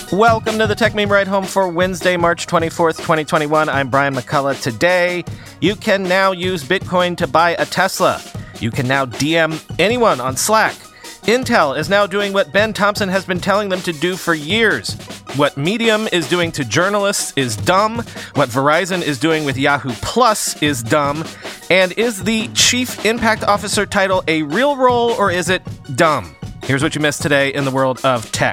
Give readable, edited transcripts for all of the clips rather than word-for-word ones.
Welcome to the Tech Meme Ride Home for Wednesday, March 24th, 2021. I'm Brian McCullough. Today, you can now use Bitcoin to buy a Tesla. You can now DM anyone on Slack. Intel is now doing what Ben Thompson has been telling them to do for years. What Medium is doing to journalists is dumb. What Verizon is doing with Yahoo Plus is dumb. And is the Chief Impact Officer title a real role or is it dumb? Here's what you missed today in the world of tech.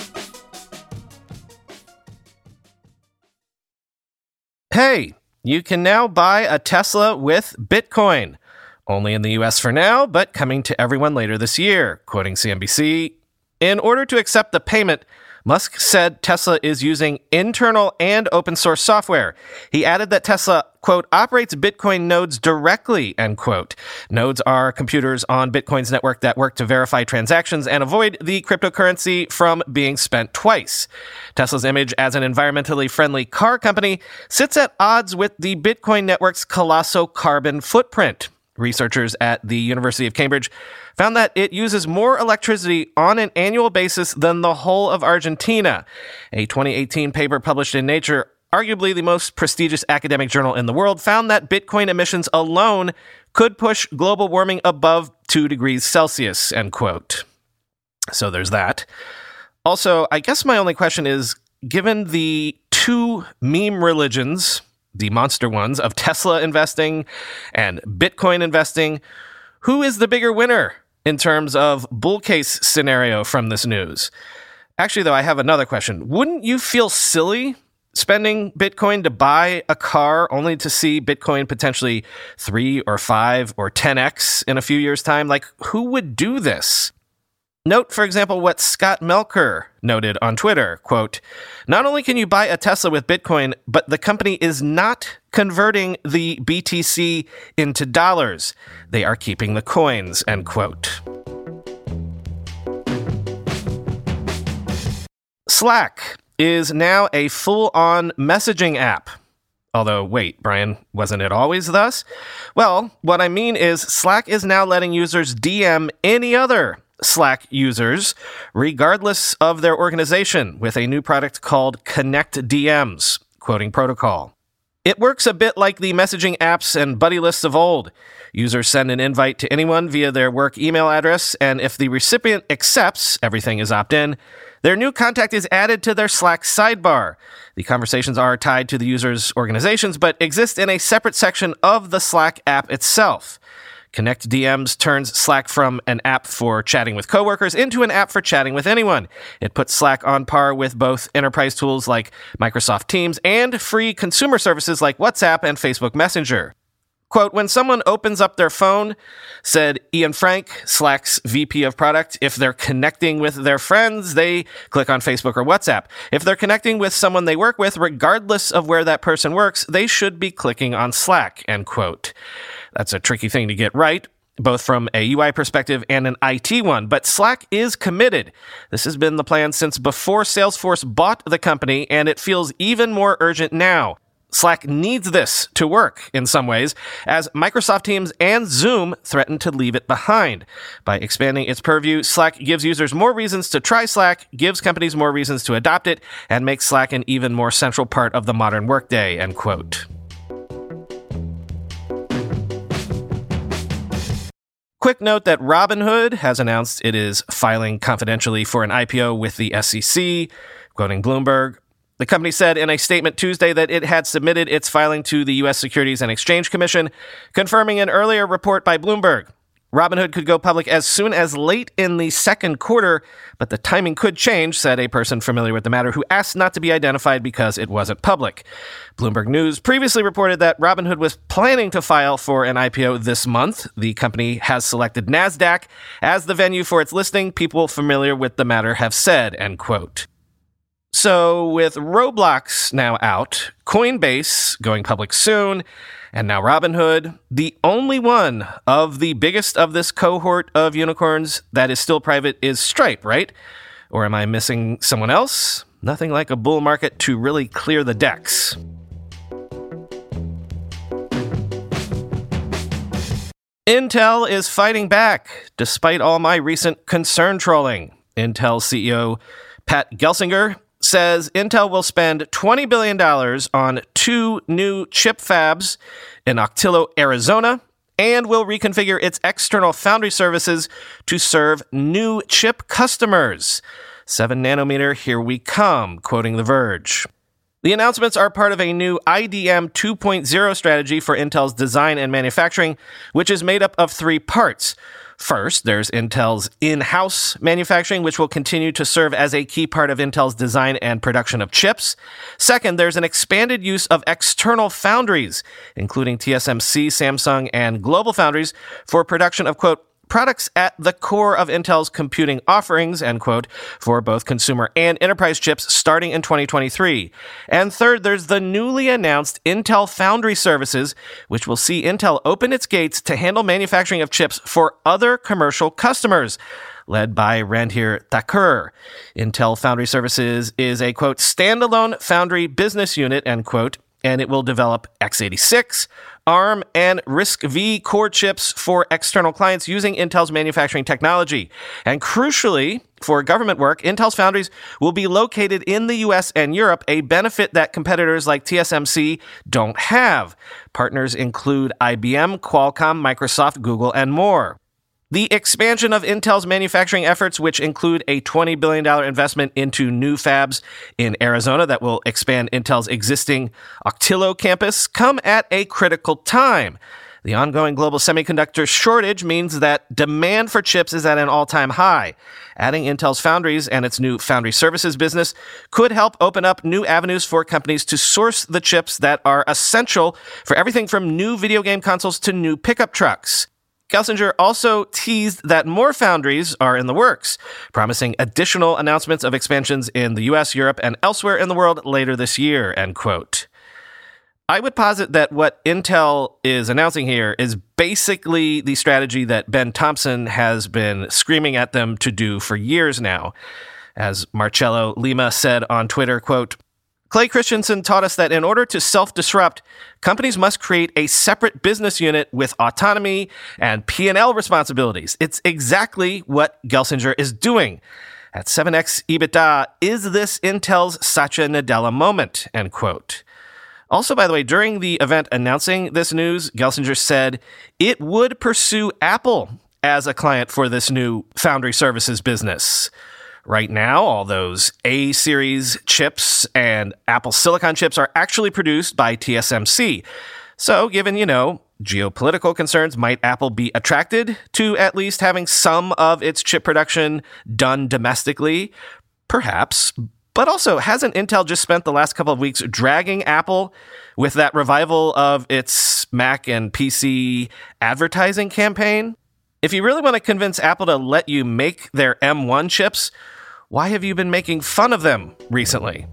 Hey, you can now buy a Tesla with Bitcoin. Only in the US for now, but coming to everyone later this year. Quoting CNBC, in order to accept the payment, Musk said Tesla is using internal and open source software. He added that Tesla, quote, operates Bitcoin nodes directly, end quote. Nodes are computers on Bitcoin's network that work to verify transactions and avoid the cryptocurrency from being spent twice. Tesla's image as an environmentally friendly car company sits at odds with the Bitcoin network's colossal carbon footprint. Researchers at the University of Cambridge found that it uses more electricity on an annual basis than the whole of Argentina. A 2018 paper published in Nature, arguably the most prestigious academic journal in the world, found that Bitcoin emissions alone could push global warming above 2 degrees Celsius, end quote. So there's that. Also, I guess my only question is, given the two meme religions, the monster ones of Tesla investing and Bitcoin investing, who is the bigger winner in terms of bull case scenario from this news? Actually, though, I have another question. Wouldn't you feel silly spending Bitcoin to buy a car only to see Bitcoin potentially 3 or 5 or 10x in a few years' time? Like, who would do this? Note, for example, what Scott Melker noted on Twitter, quote, not only can you buy a Tesla with Bitcoin, but the company is not converting the BTC into dollars. They are keeping the coins, end quote. Slack is now a full-on messaging app. Although, wait, Brian, wasn't it always thus? Well, what I mean is Slack is now letting users DM any other Slack users, regardless of their organization, with a new product called Connect DMs, quoting protocol. It works a bit like the messaging apps and buddy lists of old. Users send an invite to anyone via their work email address, and if the recipient accepts, everything is opt-in, their new contact is added to their Slack sidebar. The conversations are tied to the user's organizations, but exist in a separate section of the Slack app itself. Connect DMs turns Slack from an app for chatting with coworkers into an app for chatting with anyone. It puts Slack on par with both enterprise tools like Microsoft Teams and free consumer services like WhatsApp and Facebook Messenger. Quote, when someone opens up their phone, said Ian Frank, Slack's VP of product, if they're connecting with their friends, they click on Facebook or WhatsApp. If they're connecting with someone they work with, regardless of where that person works, they should be clicking on Slack, end quote. That's a tricky thing to get right, both from a UI perspective and an IT one, but Slack is committed. This has been the plan since before Salesforce bought the company, and it feels even more urgent now. Slack needs this to work in some ways, as Microsoft Teams and Zoom threaten to leave it behind. By expanding its purview, Slack gives users more reasons to try Slack, gives companies more reasons to adopt it, and makes Slack an even more central part of the modern workday, end quote. Quick note that Robinhood has announced it is filing confidentially for an IPO with the SEC, quoting Bloomberg. The company said in a statement Tuesday that it had submitted its filing to the U.S. Securities and Exchange Commission, confirming an earlier report by Bloomberg. Robinhood could go public as soon as late in the second quarter, but the timing could change, said a person familiar with the matter who asked not to be identified because it wasn't public. Bloomberg News previously reported that Robinhood was planning to file for an IPO this month. The company has selected NASDAQ as the venue for its listing, people familiar with the matter have said, end quote. So with Roblox now out, Coinbase going public soon, and now Robinhood, the only one of the biggest of this cohort of unicorns that is still private is Stripe, right? Or am I missing someone else? Nothing like a bull market to really clear the decks. Intel is fighting back, despite all my recent concern trolling. Intel CEO Pat Gelsinger says Intel will spend $20 billion on 2 new chip fabs in Octillo, Arizona, and will reconfigure its external foundry services to serve new chip customers. 7 nanometer, here we come, quoting The Verge. The announcements are part of a new IDM 2.0 strategy for Intel's design and manufacturing, which is made up of 3 parts. First, there's Intel's in-house manufacturing, which will continue to serve as a key part of Intel's design and production of chips. Second, there's an expanded use of external foundries, including TSMC, Samsung, and GlobalFoundries, for production of, quote, products at the core of Intel's computing offerings, end quote, for both consumer and enterprise chips starting in 2023. And third, there's the newly announced Intel Foundry Services, which will see Intel open its gates to handle manufacturing of chips for other commercial customers, led by Randhir Thakur. Intel Foundry Services is a, quote, standalone foundry business unit, end quote, and it will develop x86, ARM, and RISC-V core chips for external clients using Intel's manufacturing technology. And crucially, for government work, Intel's foundries will be located in the US and Europe, a benefit that competitors like TSMC don't have. Partners include IBM, Qualcomm, Microsoft, Google, and more. The expansion of Intel's manufacturing efforts, which include a $20 billion investment into new fabs in Arizona that will expand Intel's existing Octillo campus, come at a critical time. The ongoing global semiconductor shortage means that demand for chips is at an all-time high. Adding Intel's foundries and its new foundry services business could help open up new avenues for companies to source the chips that are essential for everything from new video game consoles to new pickup trucks. Gelsinger also teased that more foundries are in the works, promising additional announcements of expansions in the US, Europe, and elsewhere in the world later this year, end quote. I would posit that what Intel is announcing here is basically the strategy that Ben Thompson has been screaming at them to do for years now. As Marcello Lima said on Twitter, quote, Clay Christensen taught us that in order to self-disrupt, companies must create a separate business unit with autonomy and P&L responsibilities. It's exactly what Gelsinger is doing. At 7x EBITDA, is this Intel's Satya Nadella moment? End quote. Also, by the way, during the event announcing this news, Gelsinger said it would pursue Apple as a client for this new foundry services business. Right now, all those A-series chips and Apple Silicon chips are actually produced by TSMC. So, given, geopolitical concerns, might Apple be attracted to at least having some of its chip production done domestically? Perhaps. But also, hasn't Intel just spent the last couple of weeks dragging Apple with that revival of its Mac and PC advertising campaign? If you really want to convince Apple to let you make their M1 chips, why have you been making fun of them recently?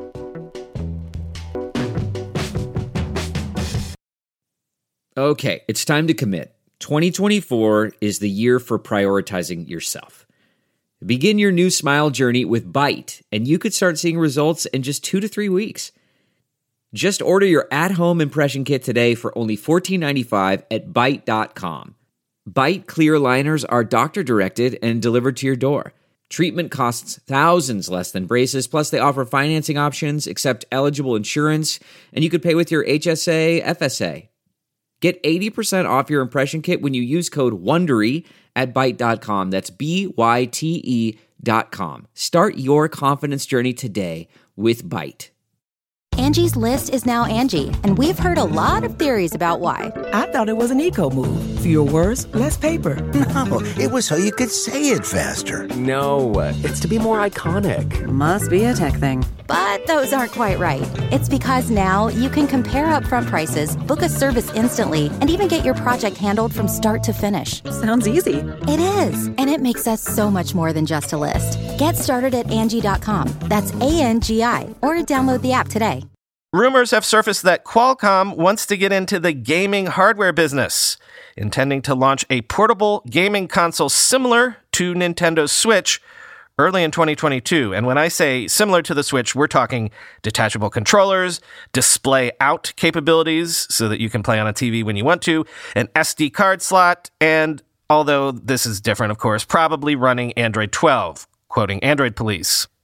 Okay, it's time to commit. 2024 is the year for prioritizing yourself. Begin your new smile journey with Byte, and you could start seeing results in just 2 to 3 weeks. Just order your at-home impression kit today for only $14.95 at Byte.com. Byte clear liners are doctor-directed and delivered to your door. Treatment costs thousands less than braces, plus they offer financing options, accept eligible insurance, and you could pay with your HSA, FSA. Get 80% off your impression kit when you use code WONDERY at Byte.com. That's BYTE.com. Start your confidence journey today with Byte. Angie's List is now Angie, and we've heard a lot of theories about why. I thought it was an eco move. Fewer words, less paper. No, it was so you could say it faster. No, it's to be more iconic. Must be a tech thing. But those aren't quite right. It's because now you can compare upfront prices, book a service instantly, and even get your project handled from start to finish. Sounds easy. It is, and it makes us so much more than just a list. Get started at Angie.com. That's ANGI, or download the app today. Rumors have surfaced that Qualcomm wants to get into the gaming hardware business, intending to launch a portable gaming console similar to Nintendo's Switch early in 2022. And when I say similar to the Switch, we're talking detachable controllers, display out capabilities so that you can play on a TV when you want to, an SD card slot, and although this is different, of course, probably running Android 12, quoting Android Police.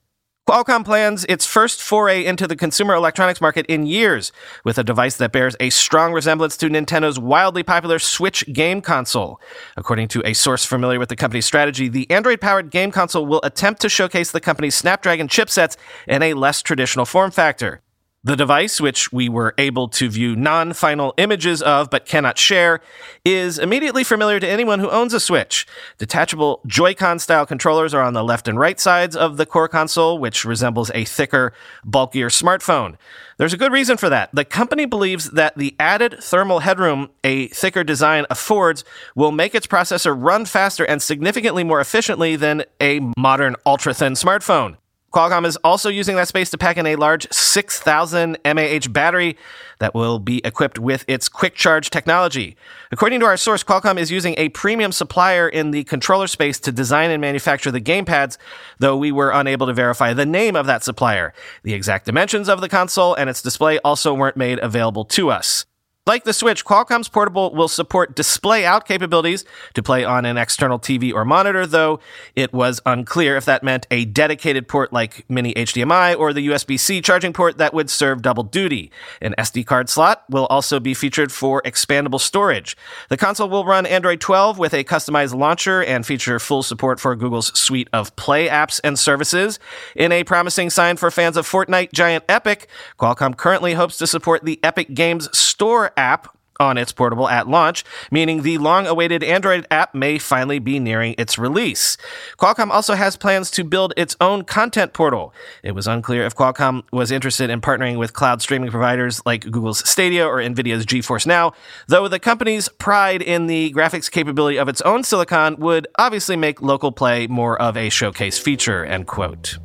Qualcomm plans its first foray into the consumer electronics market in years, with a device that bears a strong resemblance to Nintendo's wildly popular Switch game console. According to a source familiar with the company's strategy, the Android-powered game console will attempt to showcase the company's Snapdragon chipsets in a less traditional form factor. The device, which we were able to view non-final images of but cannot share, is immediately familiar to anyone who owns a Switch. Detachable Joy-Con-style controllers are on the left and right sides of the core console, which resembles a thicker, bulkier smartphone. There's a good reason for that. The company believes that the added thermal headroom a thicker design affords will make its processor run faster and significantly more efficiently than a modern ultra-thin smartphone. Qualcomm is also using that space to pack in a large 6,000 mAh battery that will be equipped with its quick charge technology. According to our source, Qualcomm is using a premium supplier in the controller space to design and manufacture the gamepads, though we were unable to verify the name of that supplier. The exact dimensions of the console and its display also weren't made available to us. Like the Switch, Qualcomm's portable will support display-out capabilities to play on an external TV or monitor, though it was unclear if that meant a dedicated port like mini HDMI or the USB-C charging port that would serve double duty. An SD card slot will also be featured for expandable storage. The console will run Android 12 with a customized launcher and feature full support for Google's suite of Play apps and services. In a promising sign for fans of Fortnite giant Epic, Qualcomm currently hopes to support the Epic Games Store app on its portable at launch, meaning the long-awaited Android app may finally be nearing its release. Qualcomm also has plans to build its own content portal. It was unclear if Qualcomm was interested in partnering with cloud streaming providers like Google's Stadia or Nvidia's GeForce Now, though the company's pride in the graphics capability of its own silicon would obviously make local play more of a showcase feature, end quote.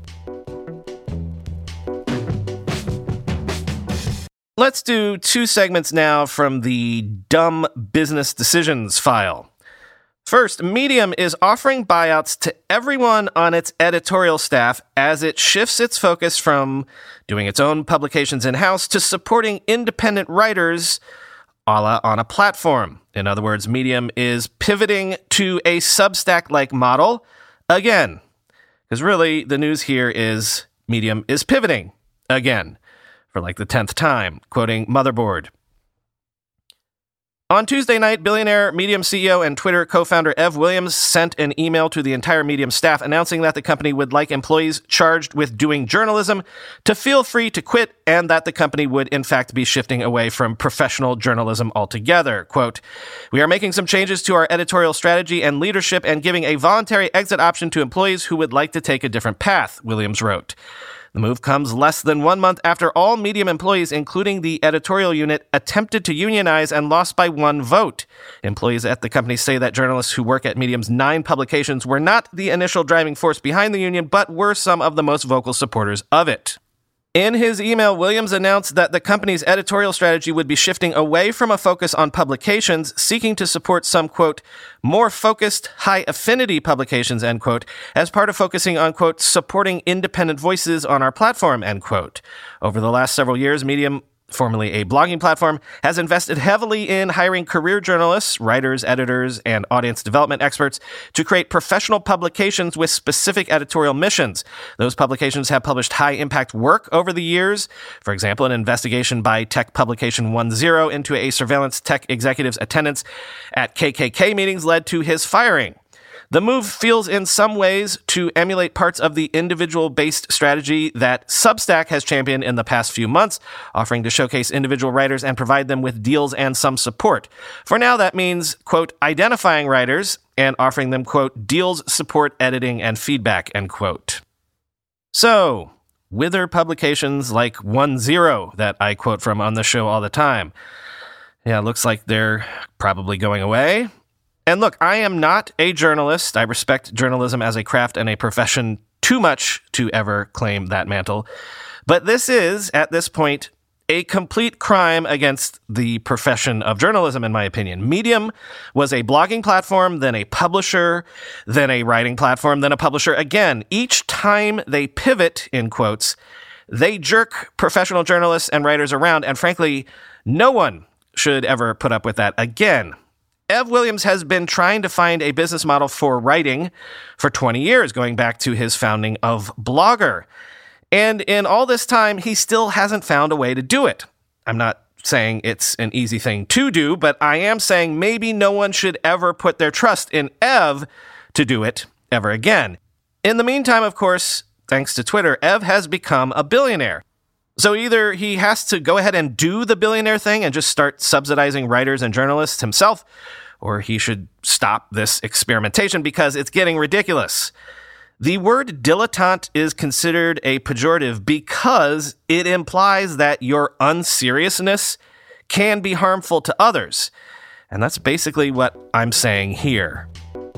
Let's do 2 segments now from the Dumb Business Decisions file. First, Medium is offering buyouts to everyone on its editorial staff as it shifts its focus from doing its own publications in-house to supporting independent writers a la on a platform. In other words, Medium is pivoting to a Substack-like model again. Because really, the news here is Medium is pivoting again. For like the 10th time, quoting Motherboard. On Tuesday night, billionaire Medium CEO and Twitter co-founder Ev Williams sent an email to the entire Medium staff announcing that the company would like employees charged with doing journalism to feel free to quit and that the company would in fact be shifting away from professional journalism altogether. Quote, "We are making some changes to our editorial strategy and leadership and giving a voluntary exit option to employees who would like to take a different path," Williams wrote. The move comes less than 1 month after all Medium employees, including the editorial unit, attempted to unionize and lost by 1 vote. Employees at the company say that journalists who work at Medium's 9 publications were not the initial driving force behind the union, but were some of the most vocal supporters of it. In his email, Williams announced that the company's editorial strategy would be shifting away from a focus on publications, seeking to support some, quote, more focused, high-affinity publications, end quote, as part of focusing on, quote, supporting independent voices on our platform, end quote. Over the last several years, Medium, formerly a blogging platform, has invested heavily in hiring career journalists, writers, editors, and audience development experts to create professional publications with specific editorial missions. Those publications have published high-impact work over the years. For example, an investigation by tech publication 10 into a surveillance tech executive's attendance at KKK meetings led to his firing. The move feels in some ways to emulate parts of the individual-based strategy that Substack has championed in the past few months, offering to showcase individual writers and provide them with deals and some support. For now, that means, quote, identifying writers and offering them, quote, deals, support, editing, and feedback, end quote. So, wither publications like 10 that I quote from on the show all the time. Yeah, looks like they're probably going away. And look, I am not a journalist. I respect journalism as a craft and a profession too much to ever claim that mantle. But this is, at this point, a complete crime against the profession of journalism, in my opinion. Medium was a blogging platform, then a publisher, then a writing platform, then a publisher again. Each time they pivot, in quotes, they jerk professional journalists and writers around, and frankly, no one should ever put up with that again. Ev Williams has been trying to find a business model for writing for 20 years, going back to his founding of Blogger. And in all this time, he still hasn't found a way to do it. I'm not saying it's an easy thing to do, but I am saying maybe no one should ever put their trust in Ev to do it ever again. In the meantime, of course, thanks to Twitter, Ev has become a billionaire. So either he has to go ahead and do the billionaire thing and just start subsidizing writers and journalists himself, or he should stop this experimentation because it's getting ridiculous. The word dilettante is considered a pejorative because it implies that your unseriousness can be harmful to others. And that's basically what I'm saying here.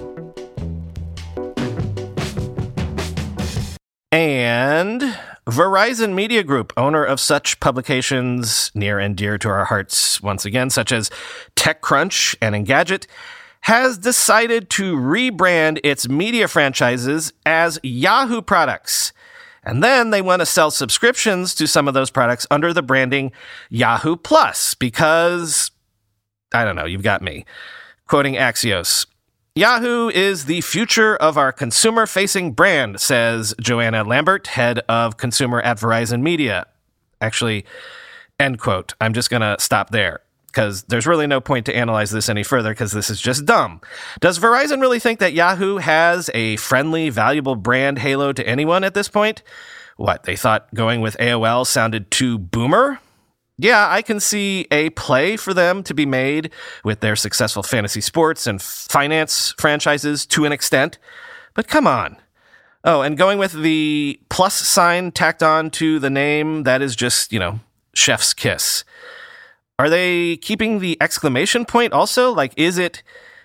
And Verizon Media Group, owner of such publications near and dear to our hearts once again, such as TechCrunch and Engadget, has decided to rebrand its media franchises as Yahoo products. And then they want to sell subscriptions to some of those products under the branding Yahoo Plus because, I don't know, you've got me. Quoting Axios, Yahoo is the future of our consumer-facing brand, says Joanna Lambert, head of consumer at Verizon Media. Actually, end quote. I'm just going to stop there because there's really no point to analyze this any further because this is just dumb. Does Verizon really think that Yahoo has a friendly, valuable brand halo to anyone at this point? What, they thought going with AOL sounded too boomer? Yeah, I can see a play for them to be made with their successful fantasy sports and finance franchises to an extent, but come on. Oh, and going with the plus sign tacked on to the name, that is just, chef's kiss. Are they keeping the exclamation point also? Like, is it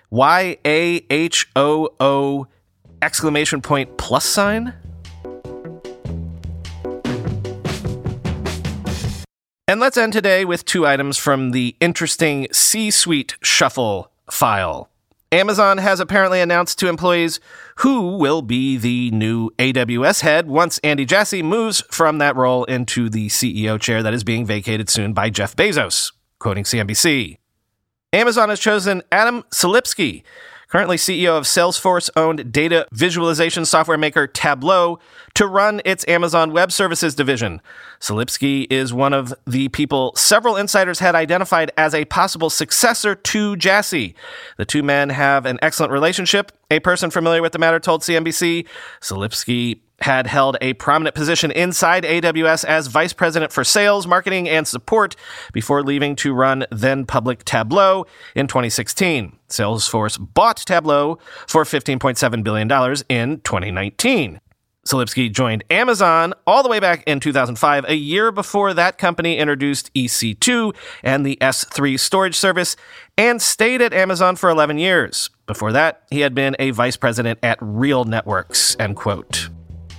YAHOO exclamation point plus sign? And let's end today with two items from the interesting C-Suite Shuffle file. Amazon has apparently announced to employees who will be the new AWS head once Andy Jassy moves from that role into the CEO chair that is being vacated soon by Jeff Bezos, quoting CNBC. Amazon has chosen Adam Selipsky, currently CEO of Salesforce-owned data visualization software maker Tableau, to run its Amazon Web Services division. Selipsky is one of the people several insiders had identified as a possible successor to Jassy. The two men have an excellent relationship. A person familiar with the matter told CNBC Selipsky had held a prominent position inside AWS as vice president for sales, marketing, and support before leaving to run then-public Tableau in 2016. Salesforce bought Tableau for $15.7 billion in 2019. Selipsky joined Amazon all the way back in 2005, a year before that company introduced EC2 and the S3 storage service, and stayed at Amazon for 11 years. Before that, he had been a vice president at Real Networks, end quote.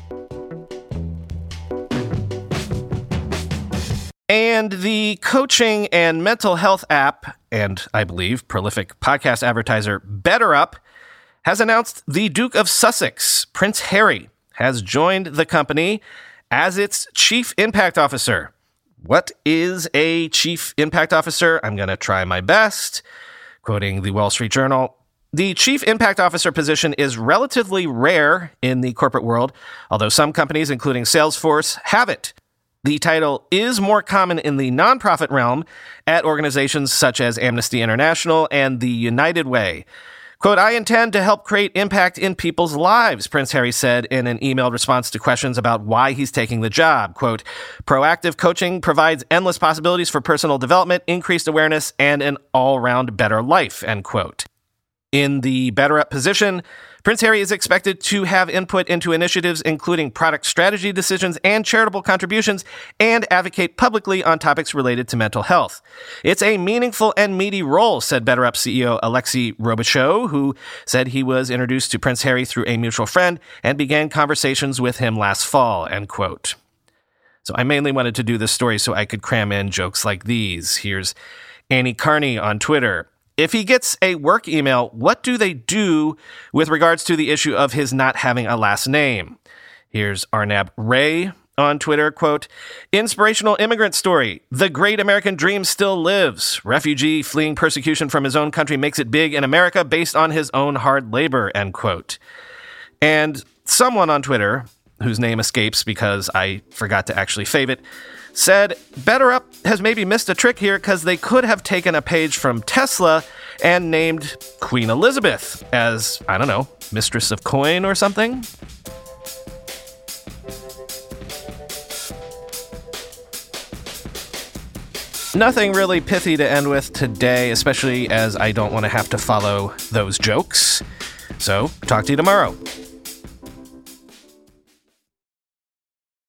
And the coaching and mental health app, and I believe prolific podcast advertiser BetterUp, has announced the Duke of Sussex, Prince Harry, has joined the company as its Chief Impact Officer. What is a Chief Impact Officer? I'm going to try my best. Quoting the Wall Street Journal, the Chief Impact Officer position is relatively rare in the corporate world, although some companies, including Salesforce, have it. The title is more common in the nonprofit realm at organizations such as Amnesty International and the United Way. Quote, I intend to help create impact in people's lives, Prince Harry said in an emailed response to questions about why he's taking the job. Quote, proactive coaching provides endless possibilities for personal development, increased awareness, and an all-round better life, end quote. In the BetterUp position, Prince Harry is expected to have input into initiatives including product strategy decisions and charitable contributions, and advocate publicly on topics related to mental health. It's a meaningful and meaty role, said BetterUp CEO Alexei Robichaud, who said he was introduced to Prince Harry through a mutual friend and began conversations with him last fall, end quote. So I mainly wanted to do this story so I could cram in jokes like these. Here's Annie Carney on Twitter. If he gets a work email, what do they do with regards to the issue of his not having a last name? Here's Arnab Ray on Twitter, quote, inspirational immigrant story. The great American dream still lives. Refugee fleeing persecution from his own country makes it big in America based on his own hard labor, end quote. And someone on Twitter whose name escapes because I forgot to actually fave it, said BetterUp has maybe missed a trick here because they could have taken a page from Tesla and named Queen Elizabeth as, I don't know, Mistress of Coin or something. Nothing really pithy to end with today, especially as I don't want to have to follow those jokes. So, talk to you tomorrow.